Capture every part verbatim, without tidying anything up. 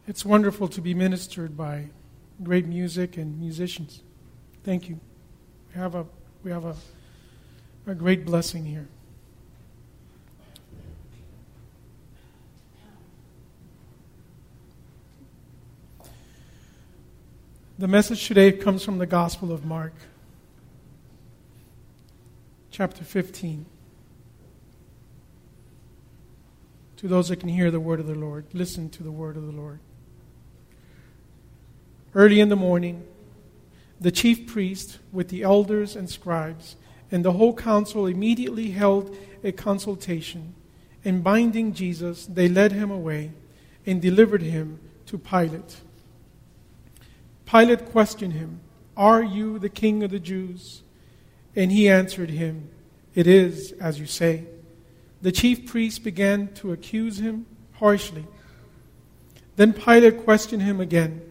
It's wonderful to be ministered by great music and musicians. Thank you. We have a we have a, a great blessing here. The message today comes from the Gospel of Mark, chapter fifteen. To those that can hear the word of the Lord, listen to the word of the Lord. Early in the morning, the chief priest with the elders and scribes and the whole council immediately held a consultation, and binding Jesus, they led him away and delivered him to Pilate. Pilate questioned him, "Are you the king of the Jews?" And he answered him, "It is as you say." The chief priests began to accuse him harshly. Then Pilate questioned him again,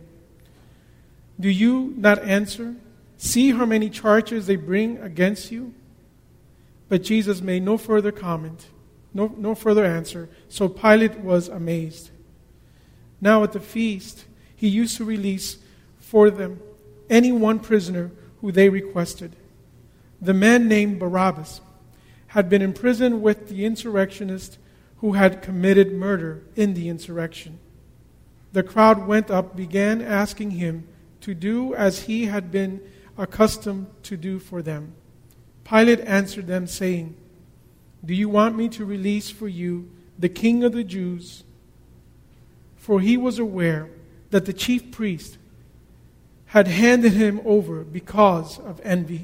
"Do you not answer? See how many charges they bring against you?" But Jesus made no further comment, no, no further answer, so Pilate was amazed. Now at the feast, he used to release for them any one prisoner who they requested. The man named Barabbas had been imprisoned with the insurrectionist who had committed murder in the insurrection. The crowd went up, began asking him to do as he had been accustomed to do for them. Pilate answered them, saying, "Do you want me to release for you the king of the Jews?" For he was aware that the chief priest had handed him over because of envy.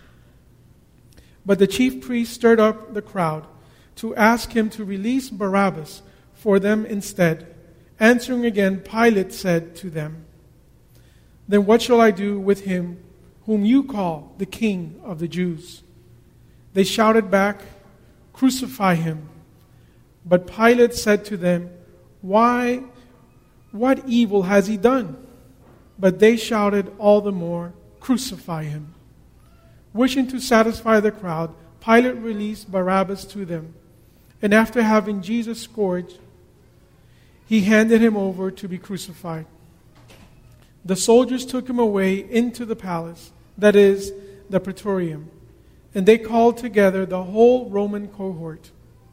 But the chief priest stirred up the crowd to ask him to release Barabbas for them instead. Answering again, Pilate said to them, "Then what shall I do with him whom you call the King of the Jews?" They shouted back, "Crucify him." But Pilate said to them, "Why, what evil has he done?" But they shouted all the more, "Crucify him." Wishing to satisfy the crowd, Pilate released Barabbas to them. And after having Jesus scourged, he handed him over to be crucified. The soldiers took him away into the palace, that is, the Praetorium, and they called together the whole Roman cohort.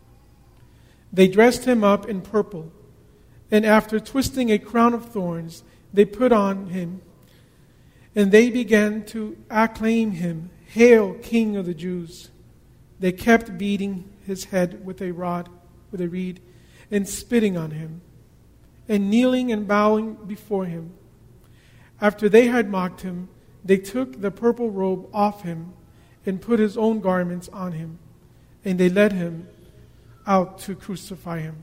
They dressed him up in purple, and after twisting a crown of thorns, they put on him, and they began to acclaim him, "Hail, King of the Jews!" They kept beating his head with a rod, with a reed, and spitting on him, and kneeling and bowing before him. After they had mocked him, they took the purple robe off him and put his own garments on him, and they led him out to crucify him.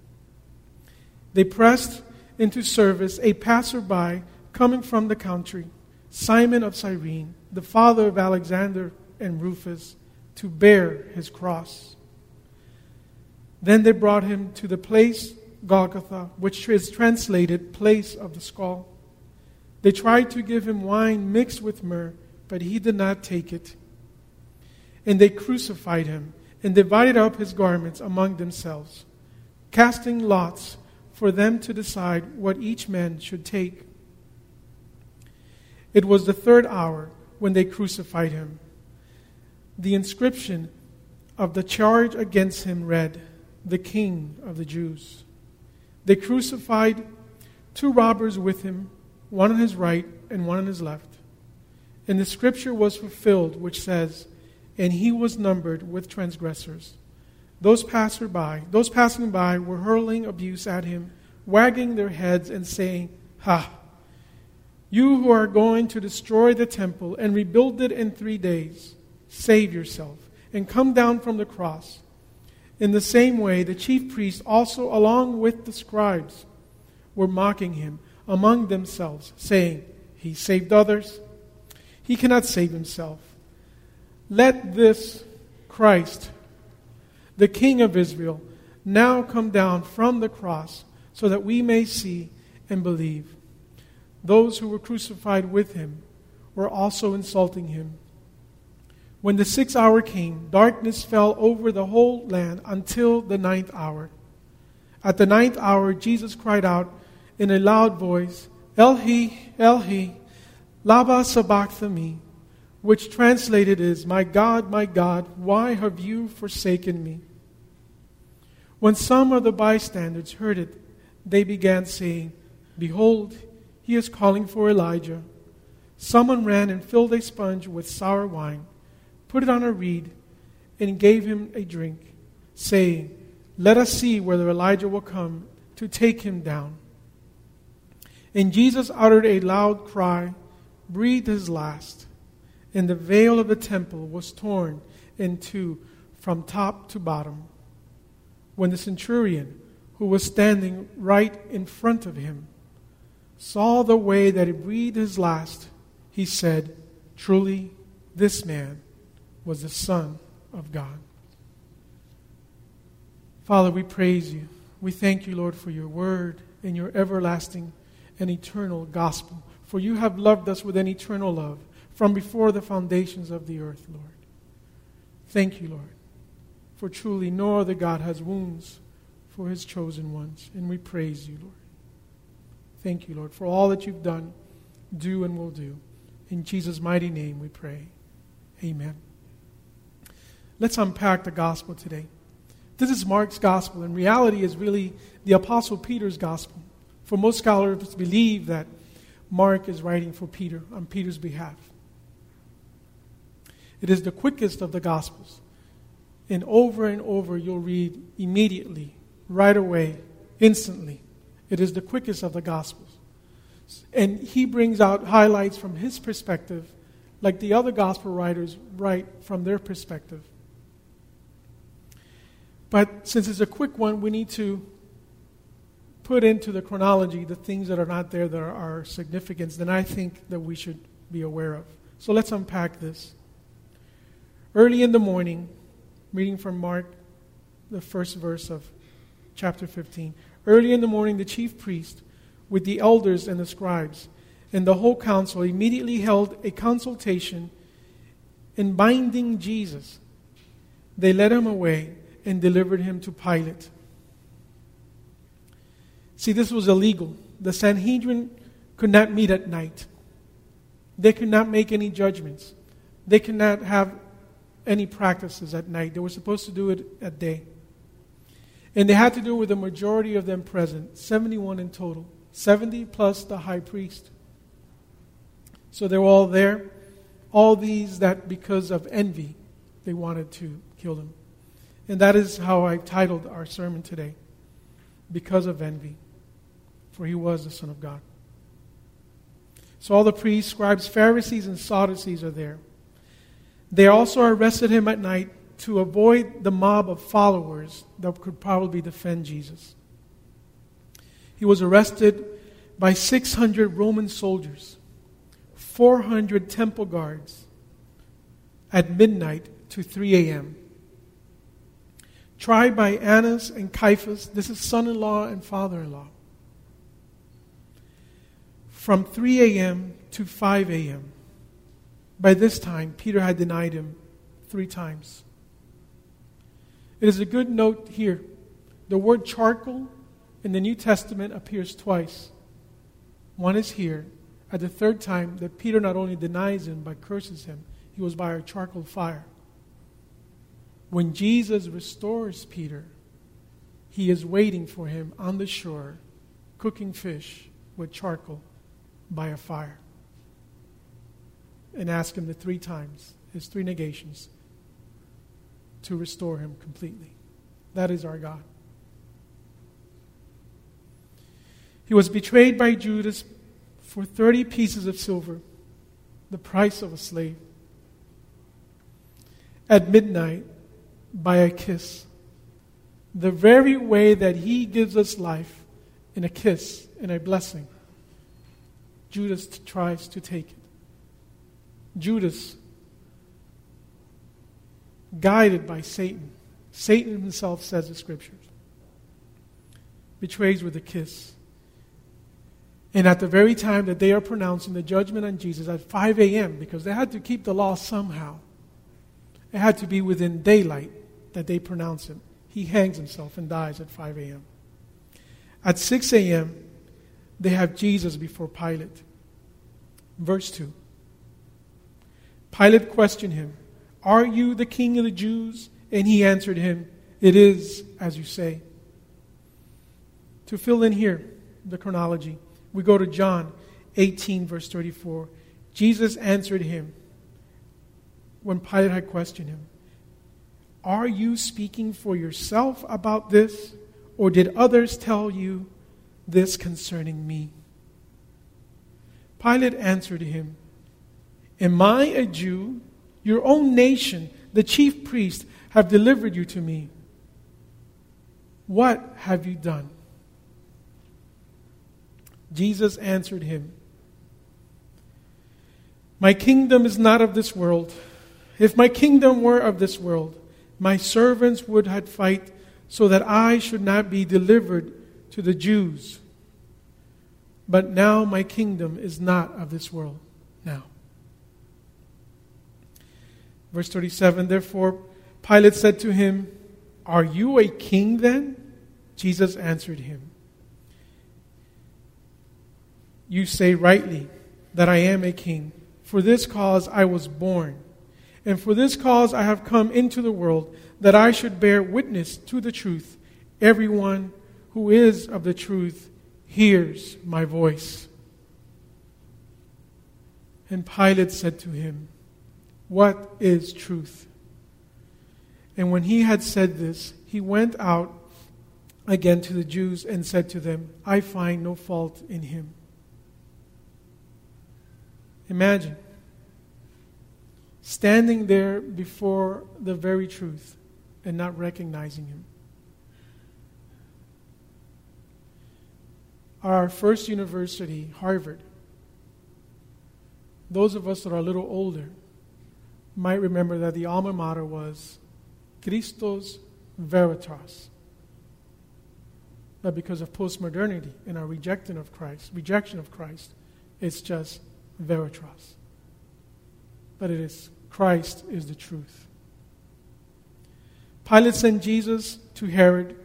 They pressed into service a passerby coming from the country, Simon of Cyrene, the father of Alexander and Rufus, to bear his cross. Then they brought him to the place Golgotha, which is translated place of the skull. They tried to give him wine mixed with myrrh, but he did not take it. And they crucified him and divided up his garments among themselves, casting lots for them to decide what each man should take. It was the third hour when they crucified him. The inscription of the charge against him read, "The King of the Jews." They crucified two robbers with him, one on his right and one on his left. And the scripture was fulfilled, which says, "And he was numbered with transgressors." Those passerby, those passing by were hurling abuse at him, wagging their heads and saying, "Ha! You who are going to destroy the temple and rebuild it in three days, save yourself and come down from the cross." In the same way, the chief priests also, along with the scribes, were mocking him among themselves, saying, "He saved others. He cannot save himself. Let this Christ, the King of Israel, now come down from the cross so that we may see and believe." Those who were crucified with him were also insulting him. When the sixth hour came, darkness fell over the whole land until the ninth hour. At the ninth hour, Jesus cried out in a loud voice, Elhi, Elhi, lama sabachthani, which translated is, My God, my God, why have you forsaken me? When some of the bystanders heard it, they began saying, Behold, he is calling for Elijah. Someone ran and filled a sponge with sour wine, put it on a reed, and gave him a drink, saying, Let us see whether Elijah will come to take him down. And Jesus uttered a loud cry, breathed his last, and the veil of the temple was torn in two from top to bottom. When the centurion, who was standing right in front of him, saw the way that he breathed his last, he said, Truly, this man was the Son of God. Father, we praise you. We thank you, Lord, for your word and your everlasting and eternal gospel. For you have loved us with an eternal love from before the foundations of the earth, Lord. Thank you, Lord, for truly no other God has wounds for his chosen ones. And we praise you, Lord. Thank you, Lord, for all that you've done, do, and will do. In Jesus' mighty name we pray. Amen. Let's unpack the gospel today. This is Mark's gospel. In reality, is really the Apostle Peter's gospel. For most scholars believe that Mark is writing for Peter on Peter's behalf. It is the quickest of the gospels. And over and over you'll read immediately, right away, instantly. It is the quickest of the gospels. And he brings out highlights from his perspective, like the other gospel writers write from their perspective. But since it's a quick one, we need to put into the chronology the things that are not there that are significant, then I think that we should be aware of. So let's unpack this. Early in the morning, reading from Mark, the first verse of chapter fifteen. Early in the morning, the chief priest, with the elders and the scribes, and the whole council immediately held a consultation in binding Jesus. They led him away and delivered him to Pilate. See, this was illegal. The Sanhedrin could not meet at night. They could not make any judgments. They could not have any practices at night. They were supposed to do it at day. And they had to do it with the majority of them present, seventy-one in total. seventy plus the high priest. So they were all there. All these that because of envy, they wanted to kill him. And that is how I titled our sermon today. Because of envy. For he was the Son of God. So all the priests, scribes, Pharisees, and Sadducees are there. They also arrested him at night to avoid the mob of followers that could probably defend Jesus. He was arrested by six hundred Roman soldiers, four hundred temple guards at midnight to three a.m. Tried by Annas and Caiaphas, this is son-in-law and father-in-law. From three a.m. to five a.m. By this time, Peter had denied him three times. It is a good note here. The word charcoal in the New Testament appears twice. One is here, at the third time, that Peter not only denies him, but curses him. He was by a charcoal fire. When Jesus restores Peter, he is waiting for him on the shore, cooking fish with charcoal by a fire. And ask him the three times, his three negations, to restore him completely. That is our God. He was betrayed by Judas for thirty pieces of silver, the price of a slave. At midnight, by a kiss. The very way that he gives us life in a kiss, in a blessing, Judas t- tries to take it. Judas, guided by Satan, Satan himself says in Scriptures, betrays with a kiss. And at the very time that they are pronouncing the judgment on Jesus at five a.m., because they had to keep the law somehow, it had to be within daylight that they pronounce him. He hangs himself and dies at five a.m. At six a.m., they have Jesus before Pilate. Verse two. Pilate questioned him, "Are you the king of the Jews?" And he answered him, "It is as you say." To fill in here the chronology, we go to John eighteen, verse thirty-four. Jesus answered him when Pilate had questioned him, "Are you speaking for yourself about this, or did others tell you this concerning me?" Pilate answered him, "Am I a Jew? Your own nation, the chief priests, have delivered you to me. What have you done?" Jesus answered him, "My kingdom is not of this world. If my kingdom were of this world, my servants would have fight so that I should not be delivered to the Jews. But now my kingdom is not of this world now." Verse thirty-seven, therefore Pilate said to him, "Are you a king then?" Jesus answered him, "You say rightly that I am a king. For this cause I was born, and for this cause I have come into the world, that I should bear witness to the truth. Everyone who is of the truth hears my voice." And Pilate said to him, "What is truth?" And when he had said this, he went out again to the Jews and said to them, "I find no fault in him." Imagine standing there before the very truth and not recognizing him. Our first university, Harvard, those of us that are a little older might remember that the alma mater was Christos Veritas. But because of postmodernity and our rejection of Christ, rejection of Christ, it's just Veritas. But it is Christ is the truth. Pilate sent Jesus to Herod,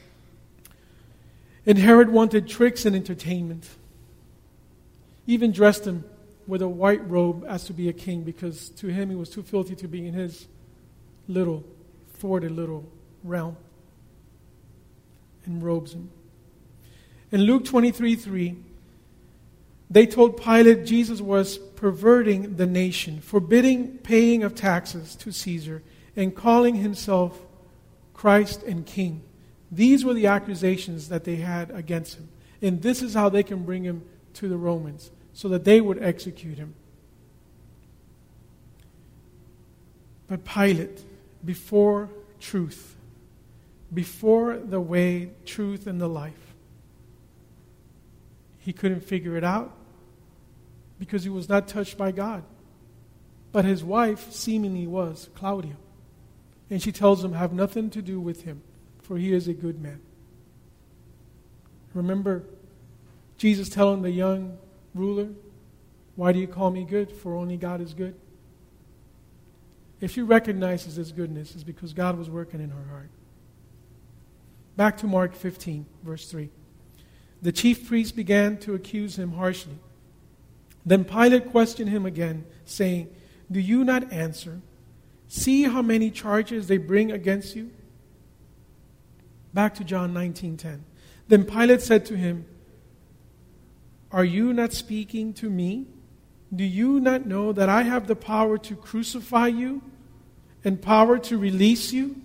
and Herod wanted tricks and entertainment. He even dressed him with a white robe as to be a king, because to him he was too filthy to be in his little, thwarted little realm, and robes him. In Luke twenty-three three, they told Pilate Jesus was perverting the nation, forbidding paying of taxes to Caesar, and calling himself Christ and King. These were the accusations that they had against him. And this is how they can bring him to the Romans, so that they would execute him. But Pilate, before truth, before the way, truth, and the life, he couldn't figure it out because he was not touched by God. But his wife seemingly was, Claudia. And she tells him, "Have nothing to do with him, for he is a good man." Remember Jesus telling the young ruler, "Why do you call me good? For only God is good." If she recognizes his goodness, it's because God was working in her heart. Back to Mark fifteen, verse three. The chief priests began to accuse him harshly. Then Pilate questioned him again, saying, "Do you not answer? See how many charges they bring against you?" Back to John nineteen ten. Then Pilate said to him, "Are you not speaking to me? Do you not know that I have the power to crucify you and power to release you?"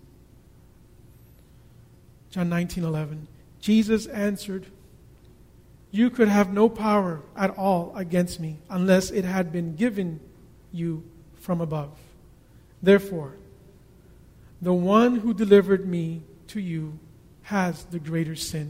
John nineteen eleven. Jesus answered, "You could have no power at all against me unless it had been given you from above. Therefore, the one who delivered me to you has the greater sin."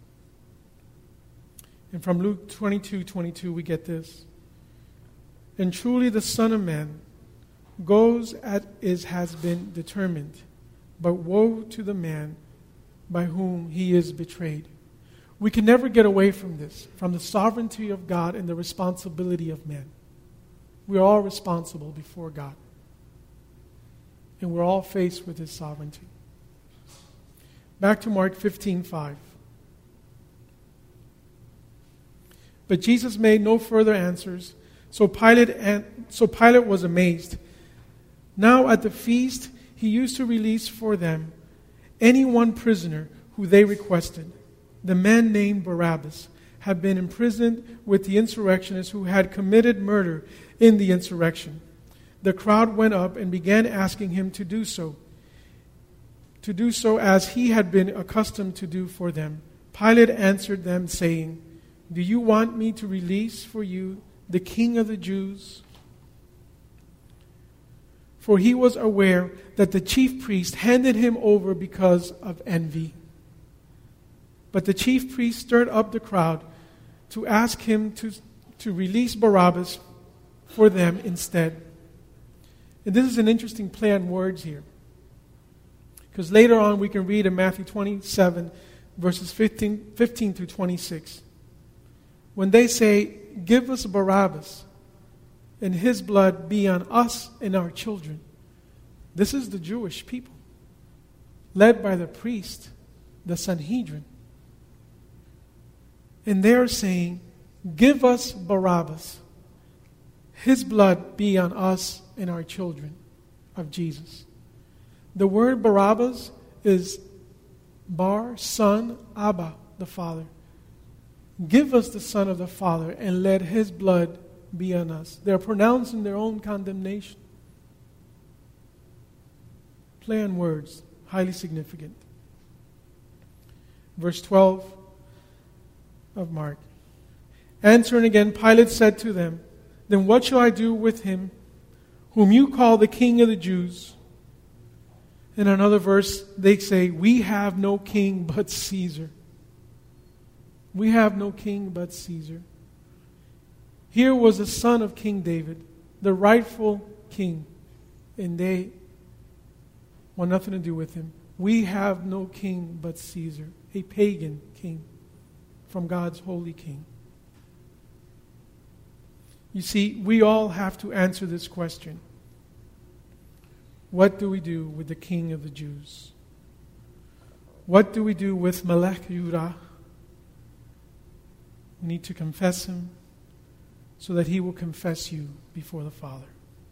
And from Luke twenty-two twenty-two, we get this. "And truly the Son of Man goes as it has been determined, but woe to the man by whom he is betrayed." We can never get away from this, from the sovereignty of God and the responsibility of man. We are all responsible before God. And we're all faced with his sovereignty. Back to Mark fifteen five. But Jesus made no further answers. So Pilate, and, so Pilate was amazed. Now at the feast, he used to release for them any one prisoner who they requested. The man named Barabbas had been imprisoned with the insurrectionists who had committed murder in the insurrection. The crowd went up and began asking him to do so, to do so as he had been accustomed to do for them. Pilate answered them, saying, "Do you want me to release for you the King of the Jews?" For he was aware that the chief priest handed him over because of envy. But the chief priest stirred up the crowd to ask him to, to release Barabbas for them instead. And this is an interesting play on words here. Because later on we can read in Matthew twenty-seven, verses fifteen, fifteen through twenty-six. When they say, "Give us Barabbas, and his blood be on us and our children." This is the Jewish people, led by the priest, the Sanhedrin. And they're saying, "Give us Barabbas. His blood be on us and our children," of Jesus. The word Barabbas is Bar, son, Abba, the Father. Give us the Son of the Father and let his blood be on us. They're pronouncing their own condemnation. Play on words, highly significant. Verse twelve of Mark. Answering again, Pilate said to them, "Then what shall I do with him whom you call the King of the Jews?" In another verse, they say, "We have no king but Caesar." We have no king but Caesar. Here was the son of King David, the rightful king, and they want nothing to do with him. We have no king but Caesar, a pagan king from God's holy king. You see, we all have to answer this question. What do we do with the King of the Jews? What do we do with Melech Yehudah? We need to confess him so that he will confess you before the Father.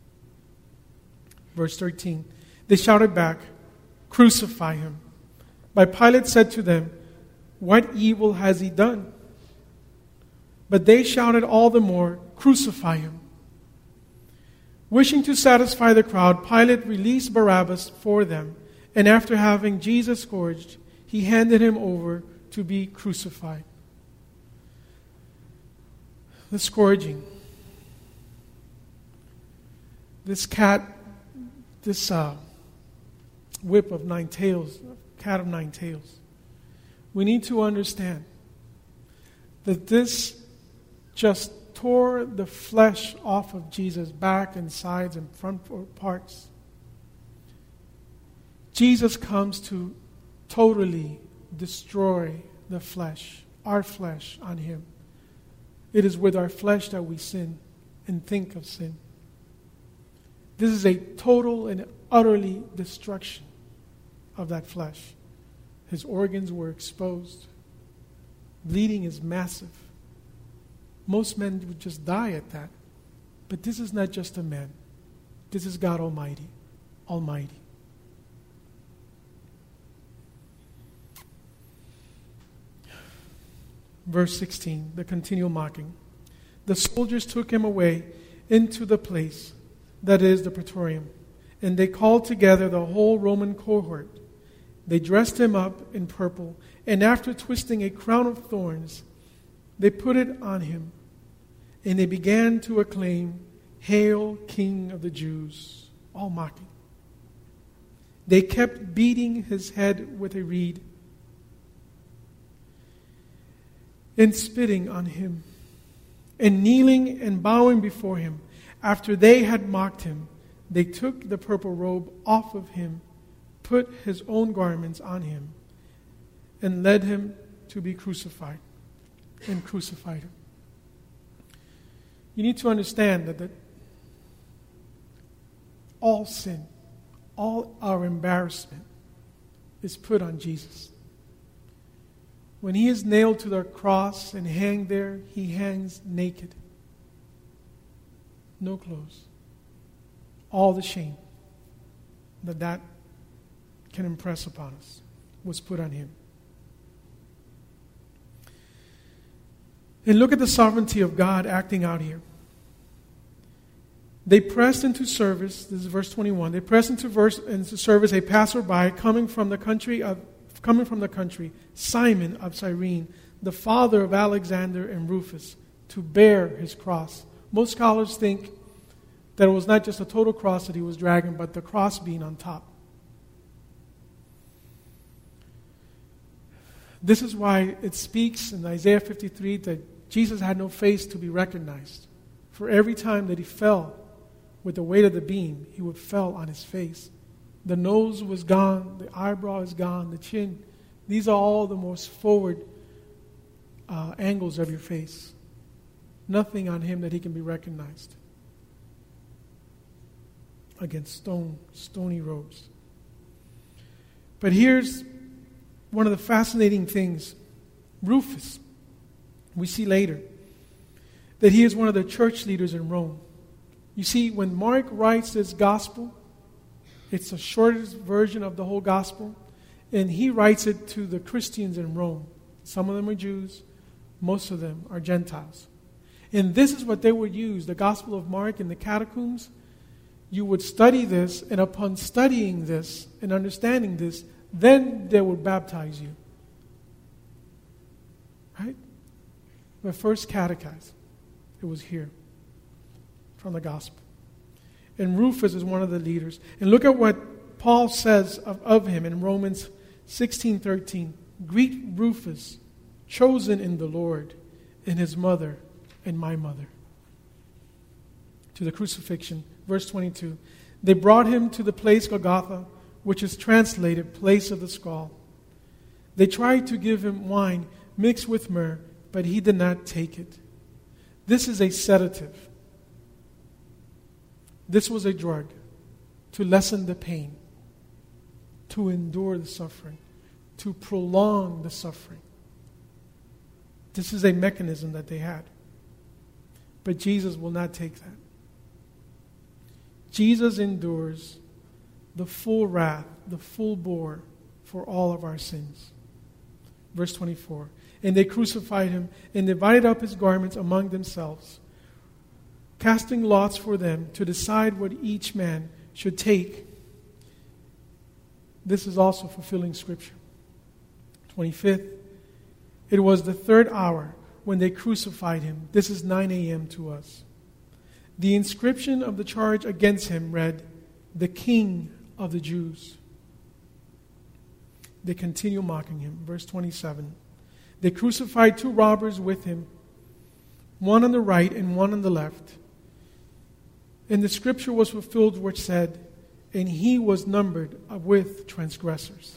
Verse thirteen. They shouted back, "Crucify him." But Pilate said to them, "What evil has he done?" But they shouted all the more, "Crucify him." Wishing to satisfy the crowd, Pilate released Barabbas for them, and after having Jesus scourged, he handed him over to be crucified. The scourging. This cat, this uh, whip of nine tails, cat of nine tails. We need to understand that this just tore the flesh off of Jesus' back and sides and front parts. Jesus comes to totally destroy the flesh, our flesh on him. It is with our flesh that we sin and think of sin. This is a total and utterly destruction of that flesh. His organs were exposed. Bleeding is massive. Most men would just die at that. But this is not just a man. This is God Almighty. Almighty. Verse sixteen, the continual mocking. The soldiers took him away into the place, that is the praetorium, and they called together the whole Roman cohort. They dressed him up in purple, and after twisting a crown of thorns, they put it on him, and they began to acclaim, "Hail, King of the Jews," all mocking. They kept beating his head with a reed and spitting on him, and kneeling and bowing before him. After they had mocked him, they took the purple robe off of him, put his own garments on him, and led him to be crucified, and crucified him. You need to understand that, that all sin, all our embarrassment is put on Jesus. When he is nailed to the cross and hanged there, he hangs naked. No clothes. All the shame that that can impress upon us was put on him. And look at the sovereignty of God acting out here. They pressed into service, this is verse twenty-one, they pressed into, verse, into service a passerby coming from the country of coming from the country, Simon of Cyrene, the father of Alexander and Rufus, to bear his cross. Most scholars think that it was not just a total cross that he was dragging, but the cross being on top. This is why it speaks in Isaiah fifty-three that Jesus had no face to be recognized. For every time that he fell with the weight of the beam, he would fell on his face. The nose was gone, the eyebrow is gone, the chin. These are all the most forward uh, angles of your face. Nothing on him that he can be recognized. Against stone, stony robes. But here's one of the fascinating things. Rufus, we see later, that he is one of the church leaders in Rome. You see, when Mark writes this gospel, it's the shortest version of the whole gospel, and he writes it to the Christians in Rome. Some of them are Jews, most of them are Gentiles. And this is what they would use, the Gospel of Mark in the catacombs. You would study this, and upon studying this and understanding this, then they would baptize you. Right? But first catechize. It was here from the gospel. And Rufus is one of the leaders. And look at what Paul says of, of him in Romans sixteen thirteen. Greet Rufus, chosen in the Lord, and his mother and my mother. To the crucifixion. Verse twenty-two. They brought him to the place Golgotha, which is translated place of the skull. They tried to give him wine mixed with myrrh, but he did not take it. This is a sedative. This was a drug to lessen the pain, to endure the suffering, to prolong the suffering. This is a mechanism that they had. But Jesus will not take that. Jesus endures the full wrath, the full bore for all of our sins. Verse twenty-four. And they crucified him and divided up his garments among themselves, casting lots for them to decide what each man should take. This is also fulfilling Scripture. twenty-fifth. It was the third hour when they crucified him. This is nine a.m. to us. The inscription of the charge against him read, "The King of the Jews." They continue mocking him. Verse twenty-seven. They crucified two robbers with him, one on the right and one on the left. And the scripture was fulfilled which said, "And he was numbered with transgressors."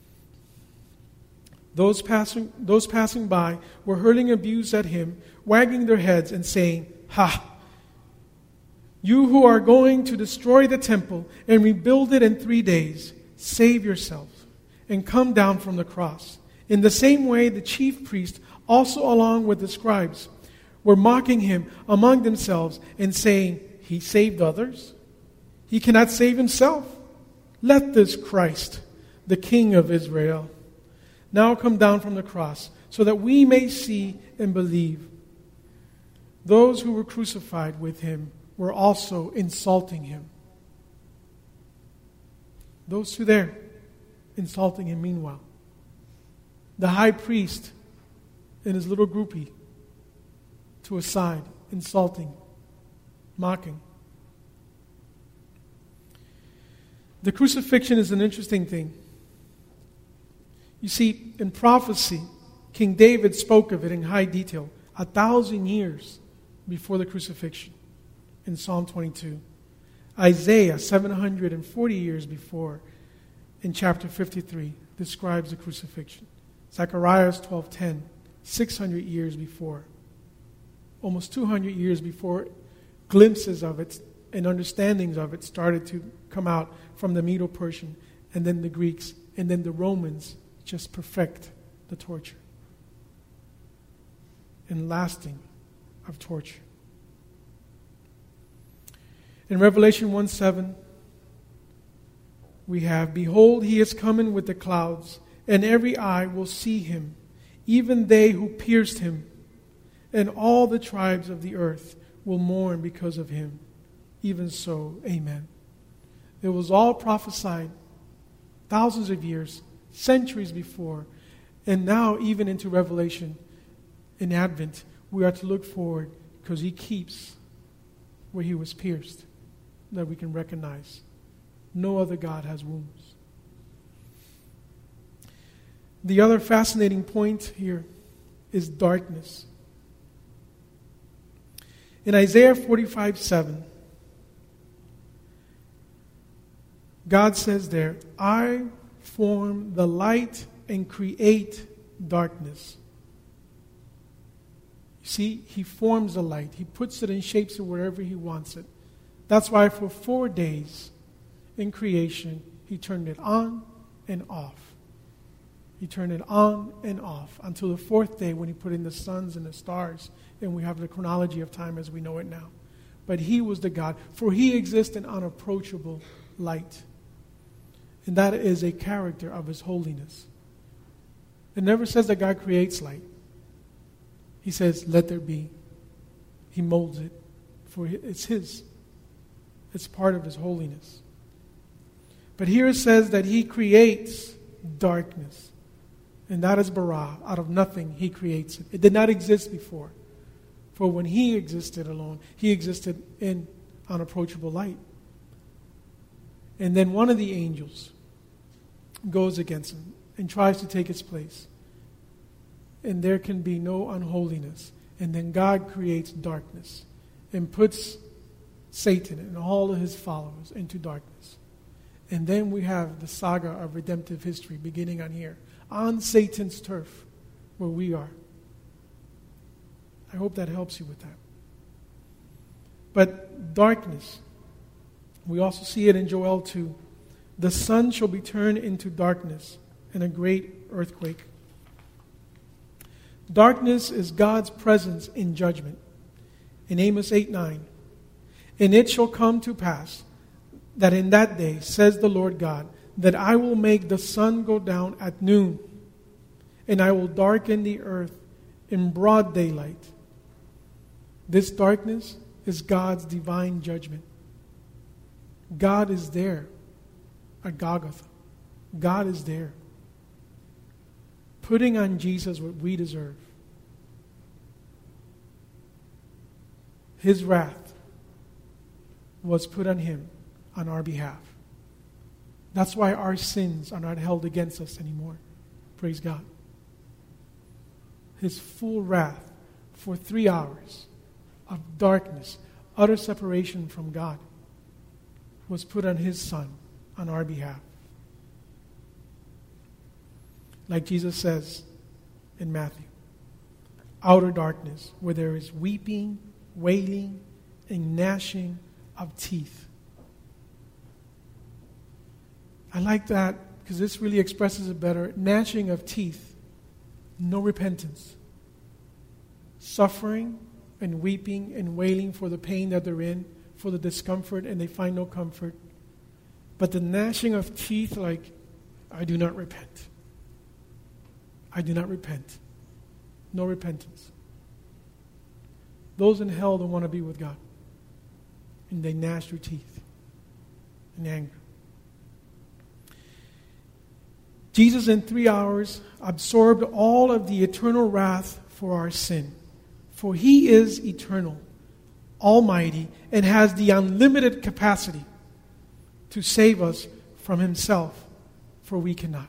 Those passing, those passing by were hurling abuse at him, wagging their heads and saying, "Ha! You who are going to destroy the temple and rebuild it in three days, save yourselves and come down from the cross." In the same way, the chief priests, also along with the scribes, were mocking him among themselves and saying, "He saved others. He cannot save himself. Let this Christ, the King of Israel, now come down from the cross, so that we may see and believe." Those who were crucified with him were also insulting him. Those two there, insulting him meanwhile. The high priest and his little groupie to a side, insulting, mocking. The crucifixion is an interesting thing. You see, in prophecy, King David spoke of it in high detail a thousand years before the crucifixion in Psalm twenty-two. Isaiah, seven hundred forty years before, in chapter fifty-three, describes the crucifixion. Zechariah twelve ten, six hundred years before. Almost two hundred years before, glimpses of it and understandings of it started to come out from the Medo-Persian, and then the Greeks, and then the Romans just perfect the torture. and lasting of torture. In Revelation one seven, we have, "Behold, he is coming with the clouds, and every eye will see him, even they who pierced him, and all the tribes of the earth will mourn because of him. Even so, amen." It was all prophesied thousands of years, centuries before, and now even into Revelation, in Advent, we are to look forward because he keeps where he was pierced, that we can recognize. No other God has wounds. The other fascinating point here is darkness. In Isaiah forty-five seven, God says there, "I form the light and create darkness." You see, he forms the light. He puts it and shapes it wherever he wants it. That's why for four days in creation, he turned it on and off. He turned it on and off until the fourth day when he put in the suns and the stars, and we have the chronology of time as we know it now. But he was the God, for he exists in unapproachable light. And that is a character of his holiness. It never says that God creates light. He says, "Let there be." He molds it, for it's his. It's part of his holiness. But here it says that he creates darkness. And that is bara. Out of nothing, he creates it. It did not exist before. For when he existed alone, he existed in unapproachable light. And then one of the angels goes against him and tries to take its place. And there can be no unholiness. And then God creates darkness and puts Satan and all of his followers into darkness. And then we have the saga of redemptive history beginning on here, on Satan's turf, where we are. I hope that helps you with that. But darkness, we also see it in Joel two. "The sun shall be turned into darkness, and a great earthquake." Darkness is God's presence in judgment. In Amos eight nine, "And it shall come to pass that in that day, says the Lord God, that I will make the sun go down at noon, and I will darken the earth in broad daylight." This darkness is God's divine judgment. God is there at Golgotha. God is there, putting on Jesus what we deserve. His wrath was put on him on our behalf. That's why our sins are not held against us anymore. Praise God. His full wrath for three hours of darkness, utter separation from God, was put on his Son on our behalf. Like Jesus says in Matthew, outer darkness, where there is weeping, wailing, and gnashing of teeth. I like that because this really expresses it better. Gnashing of teeth, no repentance. Suffering and weeping and wailing for the pain that they're in, for the discomfort, and they find no comfort. But the gnashing of teeth, like, I do not repent. I do not repent. No repentance. Those in hell don't want to be with God. And they gnash their teeth in anger. Jesus in three hours absorbed all of the eternal wrath for our sin. For he is eternal, almighty, and has the unlimited capacity to save us from himself, for we cannot.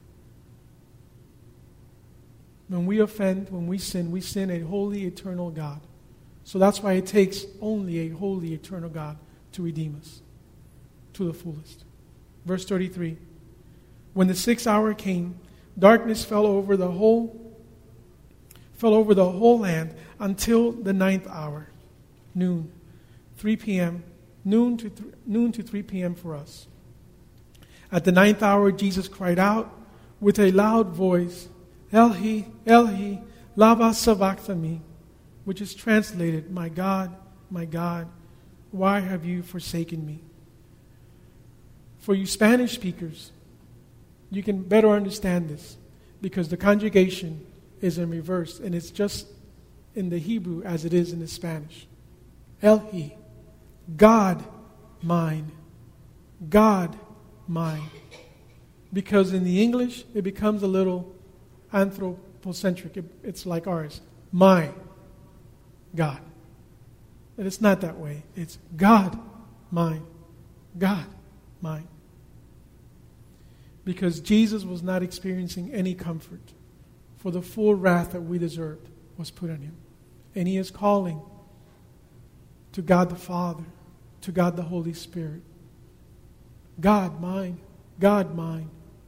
When we offend, when we sin, we sin a holy, eternal God. So that's why it takes only a holy, eternal God to redeem us to the fullest. Verse thirty-three. When the sixth hour came, darkness fell over the whole fell over the whole land until the ninth hour, noon, three p.m., noon to th- noon to three p.m. for us. At the ninth hour, Jesus cried out with a loud voice, Elhi, Elhi, lama sabachthani, which is translated, my God, my God, why have you forsaken me? For you Spanish speakers, you can better understand this because the conjugation is in reverse and it's just in the Hebrew as it is in the Spanish. Elhi, God, mine. God, mine. Because in the English, it becomes a little anthropocentric. It, it's like ours. My God. And it's not that way. It's God, mine. God, mine. Because Jesus was not experiencing any comfort, for the full wrath that we deserved was put on him. And he is calling to God the Father, to God the Holy Spirit. God, mine. God, mine.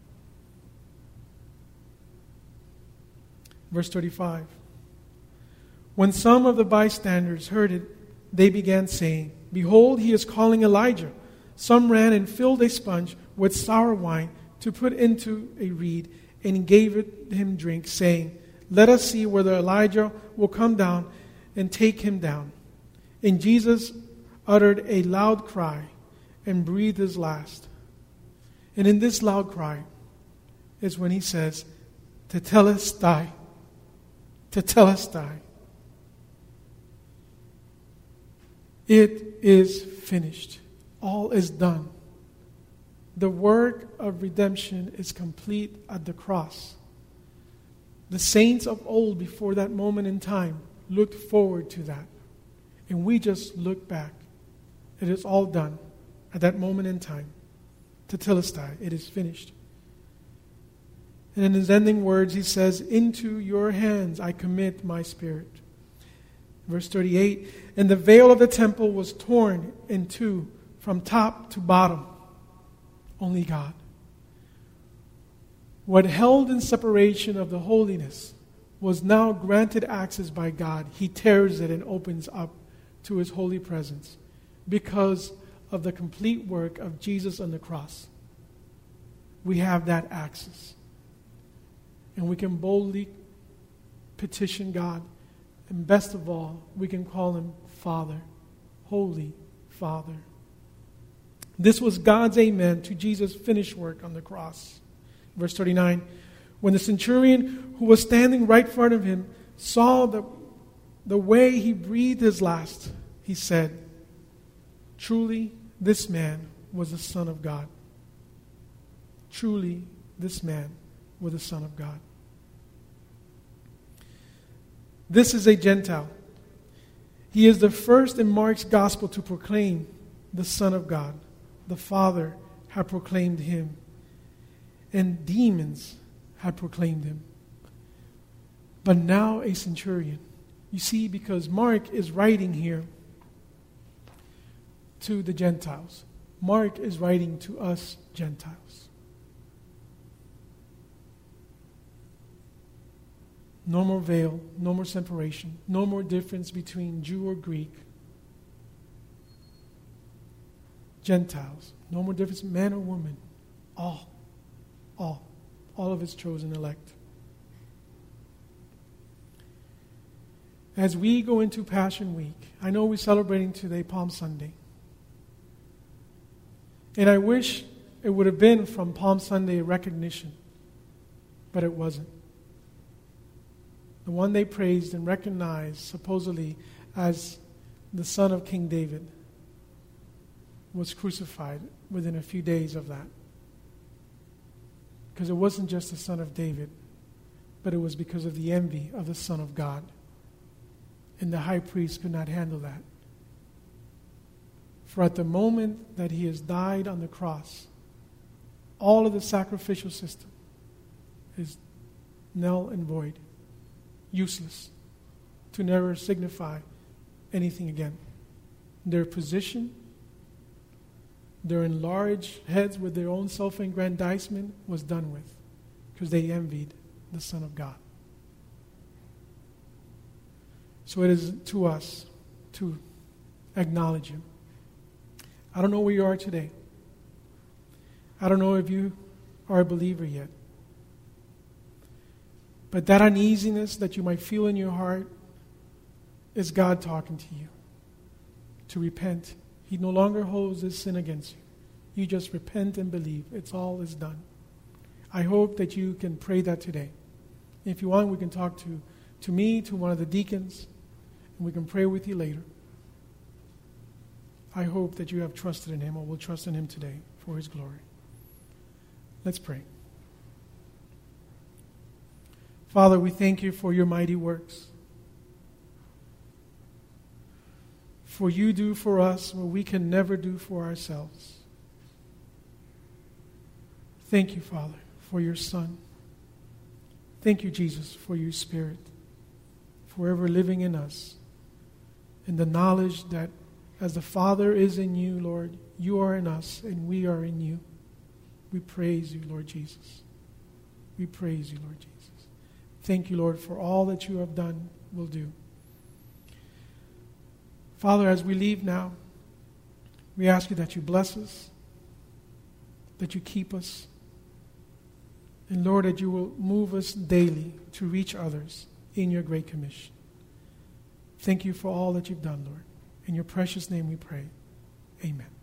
Verse thirty-five. When some of the bystanders heard it, they began saying, behold, he is calling Elijah. Some ran and filled a sponge with sour wine to put into a reed and gave it him drink, saying, let us see whether Elijah will come down and take him down. And Jesus uttered a loud cry and breathed his last. And in this loud cry is when he says, Tetelestai, Tetelestai. It is finished. All is done. The work of redemption is complete at the cross. The saints of old, before that moment in time, looked forward to that. And we just look back. It is all done at that moment in time. Tetelestai, it is finished. And in his ending words, he says, into your hands I commit my spirit. Verse thirty-eight, and the veil of the temple was torn in two from top to bottom. Only God. What held in separation of the holiness was now granted access by God. He tears it and opens up to his holy presence because of the complete work of Jesus on the cross. We have that access. And we can boldly petition God. And best of all, we can call him Father, Holy Father. This was God's amen to Jesus' finished work on the cross. Verse thirty-nine, when the centurion who was standing right in front of him saw the, the way he breathed his last, he said, truly, this man was the Son of God. Truly, this man was the Son of God. This is a Gentile. He is the first in Mark's gospel to proclaim the Son of God. The Father had proclaimed him, and demons had proclaimed him. But now a centurion. You see, because Mark is writing here to the Gentiles. Mark is writing to us Gentiles. No more veil, no more separation, no more difference between Jew or Greek. Gentiles, no more difference, man or woman. All, all, all of his chosen elect. As we go into Passion Week, I know we're celebrating today Palm Sunday. And I wish it would have been from Palm Sunday recognition, but it wasn't. The one they praised and recognized supposedly as the son of King David was crucified within a few days of that. Because it wasn't just the son of David, but it was because of the envy of the Son of God. And the high priest could not handle that. For at the moment that he has died on the cross, all of the sacrificial system is null and void. Useless, to never signify anything again. Their position, their enlarged heads with their own self-aggrandizement was done with because they envied the Son of God. So it is to us to acknowledge him. I don't know where you are today. I don't know if you are a believer yet. But that uneasiness that you might feel in your heart is God talking to you to repent. He no longer holds this sin against you. You just repent and believe. It's all is done. I hope that you can pray that today. If you want, we can talk to, to me, to one of the deacons, and we can pray with you later. I hope that you have trusted in Him, or will trust in Him today for His glory. Let's pray. Father, we thank you for your mighty works. For you do for us what we can never do for ourselves. Thank you, Father, for your Son. Thank you, Jesus, for your Spirit, forever living in us, in the knowledge that as the Father is in you, Lord, you are in us and we are in you. We praise you, Lord Jesus. We praise you, Lord Jesus. Thank you, Lord, for all that you have done, will do. Father, as we leave now, we ask you that you bless us, that you keep us, and Lord, that you will move us daily to reach others in your great commission. Thank you for all that you've done, Lord. In your precious name we pray. Amen.